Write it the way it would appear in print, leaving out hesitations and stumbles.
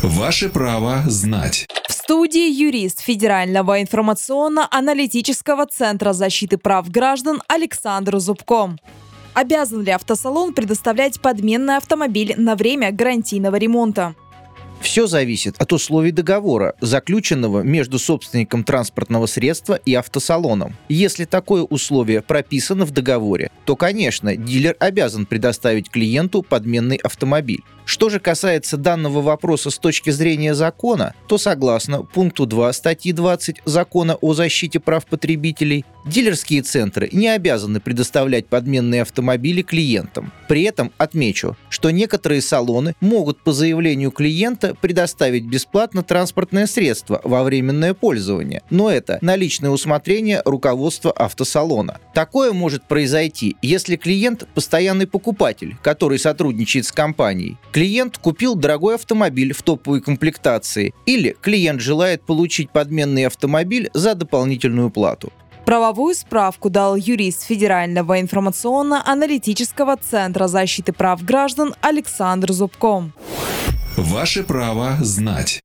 Ваше право знать. В студии юрист Федерального информационно-аналитического центра защиты прав граждан Александр Зубко. Обязан ли автосалон предоставлять подменный автомобиль на время гарантийного ремонта? Все зависит от условий договора, заключенного между собственником транспортного средства и автосалоном. Если такое условие прописано в договоре, то, конечно, дилер обязан предоставить клиенту подменный автомобиль. Что же касается данного вопроса с точки зрения закона, то согласно пункту 2 статьи 20 Закона о защите прав потребителей, дилерские центры не обязаны предоставлять подменные автомобили клиентам. При этом отмечу, что некоторые салоны могут по заявлению клиента предоставить бесплатно транспортное средство во временное пользование, но это на личное усмотрение руководства автосалона. Такое может произойти, если клиент – постоянный покупатель, который сотрудничает с компанией. Клиент купил дорогой автомобиль в топовой комплектации, или клиент желает получить подменный автомобиль за дополнительную плату. Правовую справку дал юрист Федерального информационно-аналитического центра защиты прав граждан Александр Зубко. Ваше право знать.